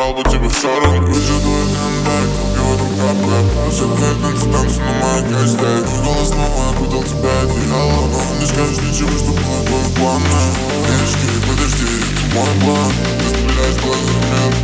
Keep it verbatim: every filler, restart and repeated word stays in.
послал бы тебя в шару. Кручу твой хендбэк, руки в этом кап-кап. Закрыт танцы, танцы на моей костях. Мой голос снова окутал тебя одеяло, но не скажешь ничего, что было твой план. Девочки, подожди, это мой план. Ты стреляешь глазами от